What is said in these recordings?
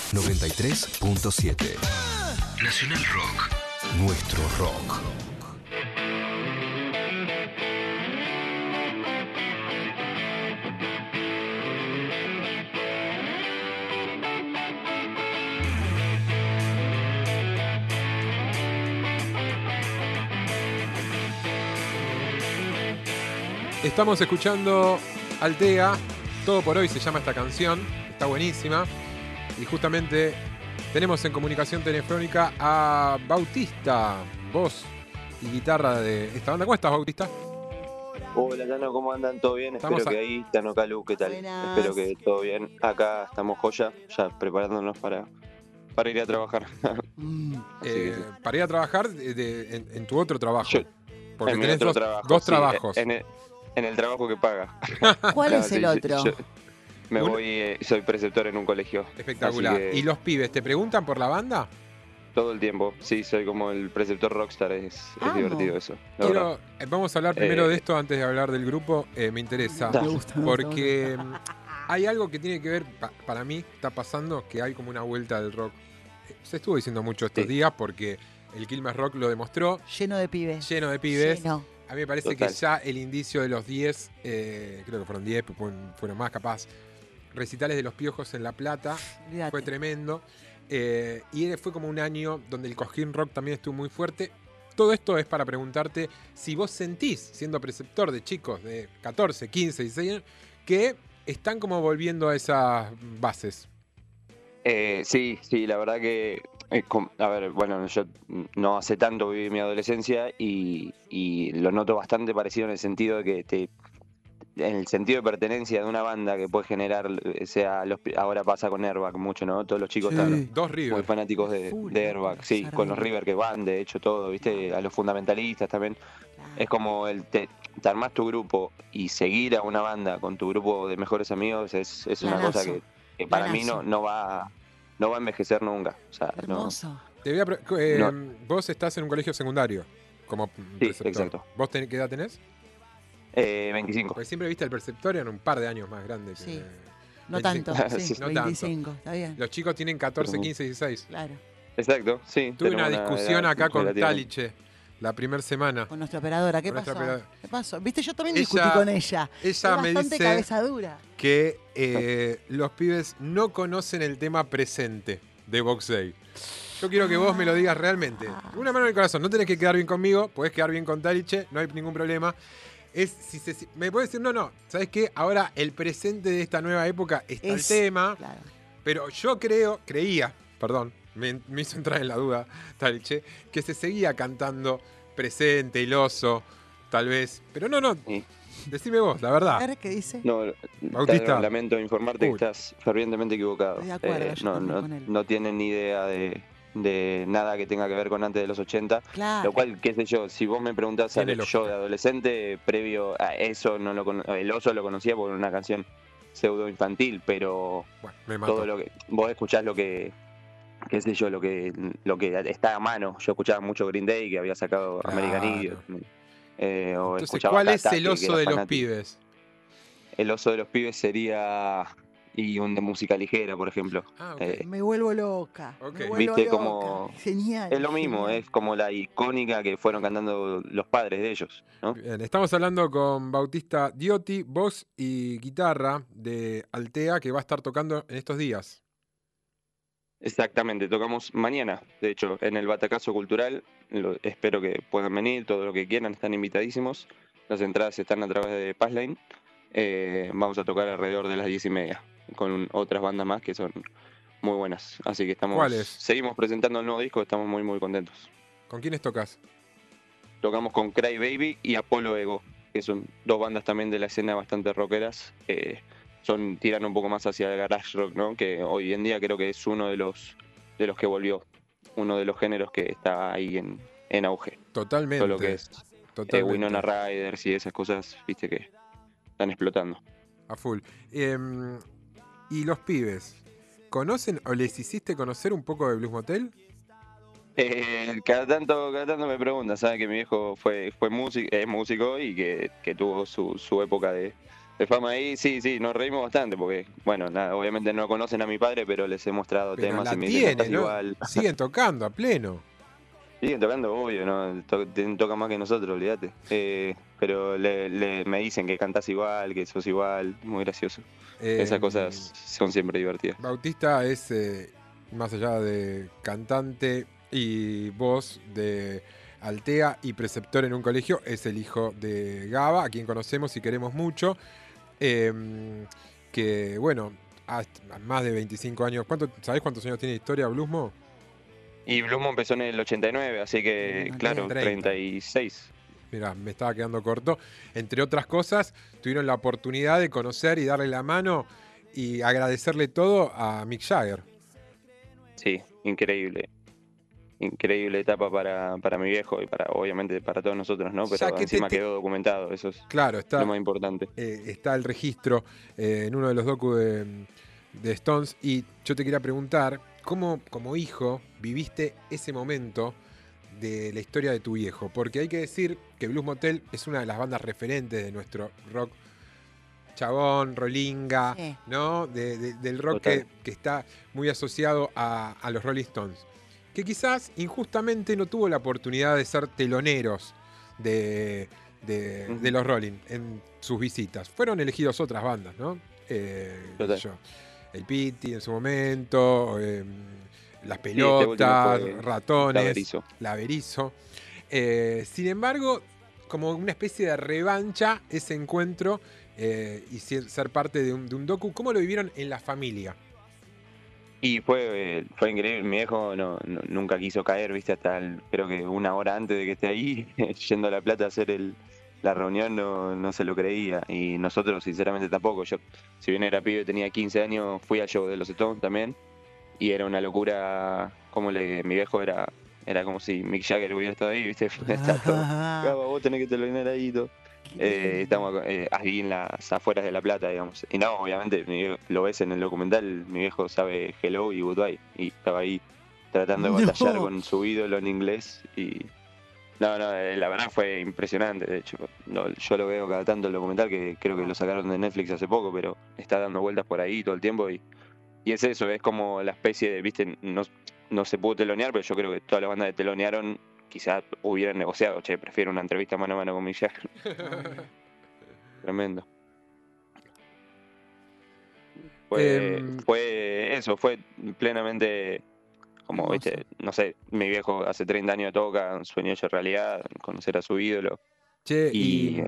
93.7 Nacional Rock. Nuestro rock. Estamos escuchando Altea, Todo por Hoy se llama esta canción, está buenísima. Y justamente tenemos en comunicación telefónica a Bautista, voz y guitarra de esta banda. ¿Cómo estás, Bautista? Hola, Tano, ¿cómo andan? ¿Todo bien? Estamos Espero que ahí, Tano Calu, ¿qué tal? Buenas. Espero que todo bien. Acá estamos joya, ya preparándonos para ir a trabajar. Así que sí. Para ir a trabajar en tu otro trabajo. Yo- Porque en mi tenés otro dos trabajo, sí, trabajos. En el trabajo que paga. ¿Cuál No, es el sí, otro? yo me Uno- voy, soy preceptor en un colegio. Espectacular. Así que ¿Y los pibes te preguntan por la banda? todo el tiempo, sí, soy como el preceptor rockstar, es Amo. divertido eso. la verdad. Vamos a hablar primero Eh, de esto antes de hablar del grupo. Me interesa. Me gusta, me gusta, Porque hay algo que tiene que ver, para mí está pasando, que hay como una vuelta del rock. Se estuvo diciendo mucho estos Sí. días porque el Quilmes Rock lo demostró, Lleno de pibes. lleno de pibes. Lleno. A mí me parece Total. que ya el indicio de los 10, creo que fueron 10, fueron más capaz, recitales de Los Piojos en La Plata, Olvídate. fue tremendo. Y fue como un año donde el Cojín Rock también estuvo muy fuerte. Todo esto es para preguntarte si vos sentís, siendo preceptor de chicos de 14, 15, 16 años, que están como volviendo a esas bases. Sí, la verdad que, a ver, bueno, yo no hace tanto viví mi adolescencia y lo noto bastante parecido en el sentido de que en el sentido de pertenencia de una banda que puede generar, ahora pasa con Airbag mucho, ¿no? Todos los chicos Sí. están Dos muy River. fanáticos Full, de Airbag, loco, sí, con los Sardelli. River que van, de hecho, todo, ¿viste? A los fundamentalistas también. Claro. Es como te armás tu grupo y seguir a una banda con tu grupo de mejores amigos es una Planazo, cosa que para mí planazo. no va a envejecer nunca. O sea, no. Hermoso. Te voy a vos estás en un colegio secundario como preceptor. exacto. ¿Vos qué edad tenés? 25. Porque siempre viste al preceptor, eran un par de años más grande que Sí. No 25. tanto, sí, Sí, no 25, está bien. Los chicos tienen 14, Pero- 15, 16. Claro. Exacto, sí. Tuve tenemos una discusión edad acá con relativamente- Taliche la primera semana. Con nuestra operadora, ¿qué Con nuestra pasó? operadora. ¿Qué pasó? Viste, yo también Ella- discutí con ella. Ella Es me bastante dice cabeza dura. que los pibes no conocen el tema presente de Box Day. Yo quiero que vos me lo digas realmente. Una mano en el corazón. No tenés que quedar bien conmigo, podés quedar bien con Taliche, no hay ningún problema. Me puedes decir, no, ¿sabes qué? Ahora el presente de esta nueva época está el tema, Claro. pero yo creía, me hizo entrar en la duda, Taliche, que se seguía cantando presente, el oso, tal vez. Pero no, Sí. decime vos, la A verdad. ver, ¿qué dice? No, Bautista. Tano, lamento informarte Uy. que estás fervientemente equivocado. Estoy de acuerdo, yo también con él. No tienen ni idea de nada que tenga que ver con antes de los 80. Claro. Lo cual, qué sé yo, si vos me preguntás Tiene al lógica. yo de adolescente, previo a eso, el oso lo conocía por una canción pseudo infantil, pero Bueno, me mató. todo lo que vos escuchás qué sé yo, lo que está a mano. Yo escuchaba mucho Green Day, que había sacado Claro. American Idiot. O Entonces, escuchaba ¿cuál es Tata, el que oso era de los fanático. pibes? El oso de los pibes sería un de música ligera, ok. Me vuelvo loca. Ok. Me vuelvo Viste loca. como- Genial. es lo mismo, genial. es como la icónica que fueron cantando los padres de ellos, ¿no? Bien, estamos hablando con Bautista Diotti, voz y guitarra de Altea, que va a estar tocando en estos días. Exactamente, tocamos mañana, de hecho, en el Batacazo Cultural. Espero que puedan venir, todo lo que quieran, están invitadísimos. Las entradas están a través de Passline. Vamos a tocar alrededor de las 10:30 con otras bandas más que son muy buenas. Así que ¿Cuáles? seguimos presentando el nuevo disco, estamos muy muy contentos. ¿Con quiénes tocas? Tocamos con Cry Baby y Apollo Ego, que son dos bandas también de la escena bastante rockeras. Tiran un poco más hacia el garage rock, ¿no? Que hoy en día creo que es uno de los que volvió, uno de los géneros que está ahí en auge. Totalmente. Todo lo que es Totalmente. Winona Riders y esas cosas, viste que están explotando. A full. ¿Y los pibes? ¿Conocen o les hiciste conocer un poco de Blues Motel? Cada tanto me preguntan, ¿sabes? Que mi viejo fue músico, es músico y que tuvo su época de de fama ahí, sí, nos reímos bastante porque, bueno, nada, obviamente no conocen a mi padre, pero les he mostrado Pero temas la y me dicen, tiene, "Cantás ¿no? igual". Siguen tocando a pleno. Siguen tocando, obvio, ¿no? Tocan más que nosotros, olvídate. Pero me dicen que cantás igual, que sos igual, muy gracioso. Esas cosas son siempre divertidas. Bautista es, más allá de cantante y voz de Altea y preceptor en un colegio, es el hijo de Gaba, a quien conocemos y queremos mucho. Que, bueno, a más de 25 años. ¿Sabés cuántos años tiene de historia Blusmo? Y Blumo empezó en el 89, así que, claro, 36. Mirá, me estaba quedando corto. Entre otras cosas, tuvieron la oportunidad de conocer y darle la mano y agradecerle todo a Mick Jagger. Sí, increíble. Increíble etapa para mi viejo y obviamente para todos nosotros, ¿no? Pero encima quedó documentado, eso es lo más importante. Está el registro en uno de los docus de Stones, y yo te quería preguntar, ¿cómo como hijo viviste ese momento de la historia de tu viejo? Porque hay que decir que Blues Motel es una de las bandas referentes de nuestro rock chabón, rolinga, ¿no? Del rock que está muy asociado a los Rolling Stones, que quizás injustamente no tuvo la oportunidad de ser teloneros de los Rolling en sus visitas. Fueron elegidos otras bandas, ¿no? El Pity en su momento, Las Pelotas, Ratones, La Berizo. Sin embargo, como una especie de revancha, ese encuentro y ser parte de un docu, ¿cómo lo vivieron en la familia? Y fue increíble. Mi viejo nunca quiso caer, viste, hasta creo que una hora antes de que esté ahí, yendo a La Plata a hacer la reunión, no se lo creía. Y nosotros, sinceramente, tampoco. Yo, si bien era pibe, tenía 15 años, fui al show de los Stones también. Y era una locura, mi viejo era como si Mick Jagger hubiera estado ahí, viste. Está todo, Gaba, vos tenés que telonear ahí y todo. Estamos ahí en las afueras de La Plata, digamos. Y no, obviamente, lo ves en el documental, mi viejo sabe Hello y Goodbye. Y estaba ahí tratando de batallar con su ídolo en inglés. Y no, la verdad fue impresionante. De hecho, yo lo veo cada tanto el documental, que creo que lo sacaron de Netflix hace poco, pero está dando vueltas por ahí todo el tiempo. Y es eso, es como la especie de, viste, no se pudo telonear, pero yo creo que todas las bandas que telonearon quizás hubieran negociado, prefiero una entrevista mano a mano con Mick Jagger. Tremendo. Fue eso, fue plenamente como, hermoso. Viste, no sé, mi viejo hace 30 años toca, un sueño hecho realidad, conocer a su ídolo. Che, ¿y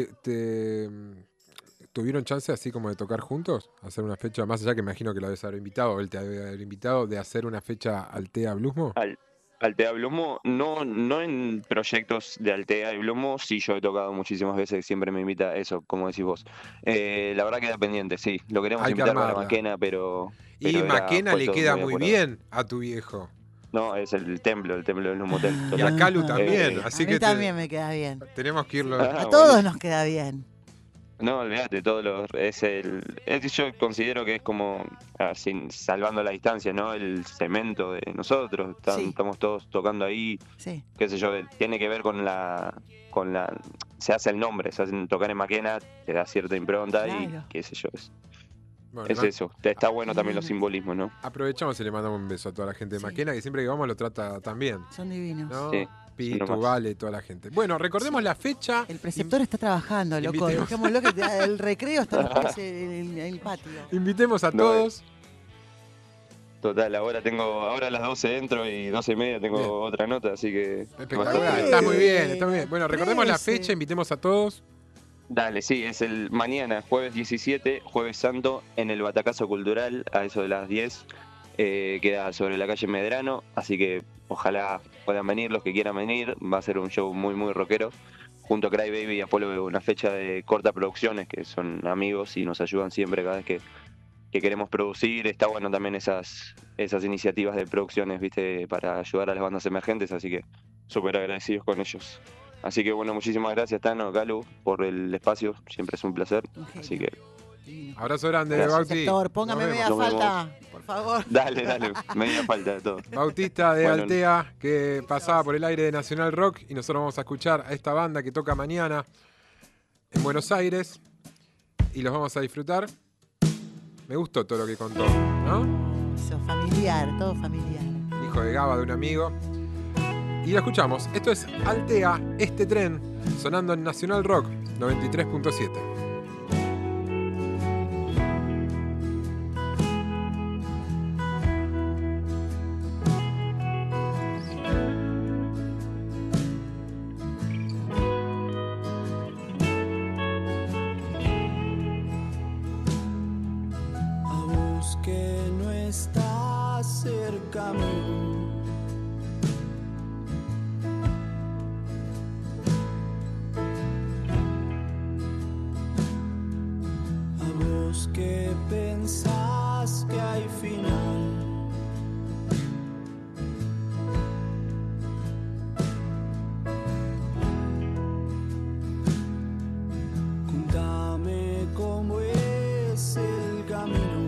tuvieron chance así como de tocar juntos? Hacer una fecha, más allá que me imagino que lo debes haber invitado, o él te debe haber invitado, de hacer una fecha Altea Blusmo? Altea Blusmo, no en proyectos de Altea y Blusmo, sí, yo he tocado muchísimas veces, siempre me invita eso, como decís vos. La verdad queda pendiente, sí, lo queremos invitar para Maquena, pero y Maquena le queda muy bien a tu viejo. No, es el templo del Blues Motel. Y a Calu también, así a mí también me queda bien. Tenemos que irlo. A todos nos queda bien. No, olvídate, yo considero que es como, salvando la distancia, ¿no? El cemento de nosotros, estamos todos tocando ahí, qué sé yo, tiene que ver con se hace el nombre, se hacen tocar en Maquena, te da cierta impronta y qué sé yo, es eso, está bueno también los simbolismos, ¿no? Aprovechamos y le mandamos un beso a toda la gente de Maquena, que siempre que vamos lo trata tan bien. Son divinos. ¿No? Sí. Pitu, Vale, toda la gente. Bueno, recordemos la fecha. El preceptor está trabajando, loco. Dejémoslo que el recreo está en el patio. Invitemos a todos. Total, ahora a las 12 entro y 12:30 tengo otra nota, así que... Espectacular, está muy bien, está muy bien. Bueno, recordemos la fecha, invitemos a todos. Dale, sí, es el mañana, jueves 17, jueves santo, en el Batacazo Cultural, a eso de las 10. Queda sobre la calle Medrano, así que ojalá puedan venir los que quieran venir. Va a ser un show muy muy rockero, junto a Cry Baby y Apolo, una fecha de Corta Producciones, que son amigos y nos ayudan siempre cada vez que queremos producir. Está bueno también esas iniciativas de producciones, viste, para ayudar a las bandas emergentes, así que súper agradecidos con ellos. Así que bueno, muchísimas gracias Tano, Calu, por el espacio, siempre es un placer, así que... Abrazo grande, Bauti. Póngame media falta, por favor. Dale, media falta de todo. Bautista de Altea, que pasaba por el aire de Nacional Rock, y nosotros vamos a escuchar a esta banda que toca mañana en Buenos Aires. y los vamos a disfrutar. Me gustó todo lo que contó, ¿no? Eso, familiar, todo familiar. Hijo de Gaba, de un amigo. Y lo escuchamos. Esto es Altea, este tren, sonando en Nacional Rock 93.7. Que no está cerca mío, a vos que pensás que hay final, contame cómo es el camino.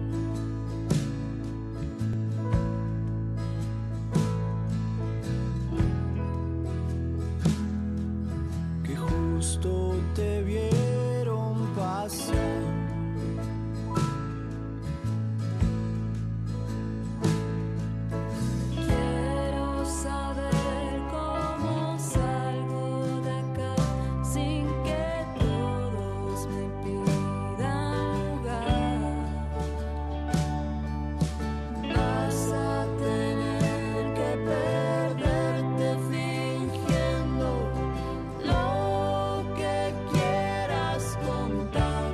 Te vieron pasar, quiero saber cómo salgo de acá sin que todos me pidan lugar. Vas a tener que perderte fingiendo lo que quieras contar,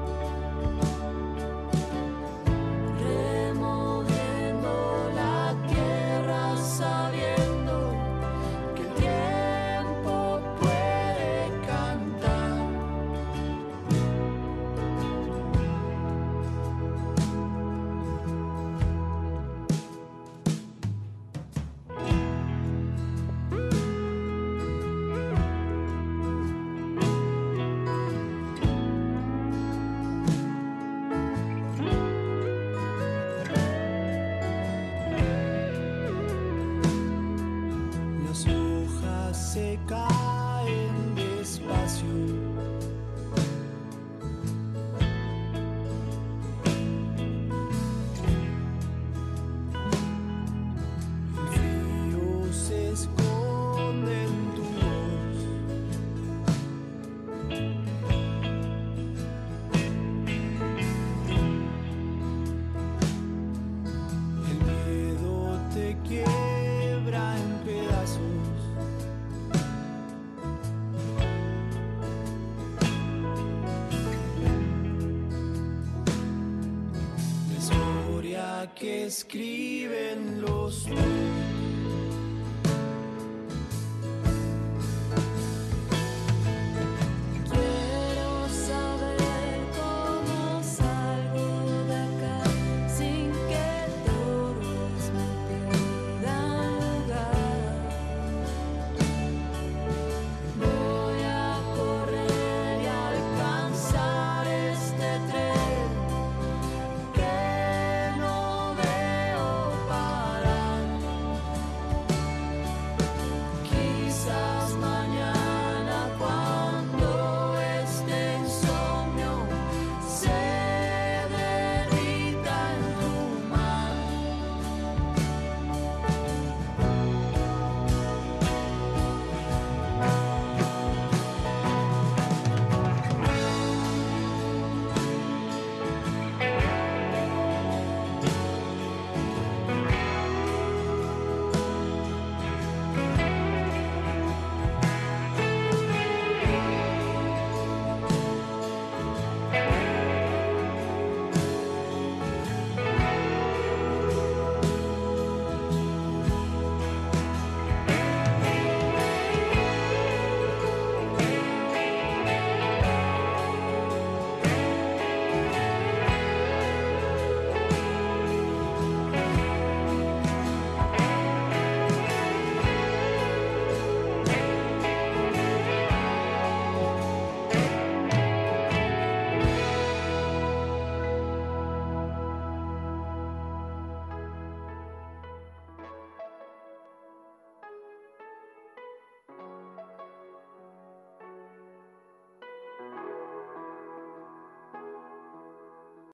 removiendo la tierra sabiendo que el tiempo puede cantar. las hojas se caen despacio. El frío se esconde en tu voz. El miedo te quiebra en pedazos. La historia que escriben los tuyos.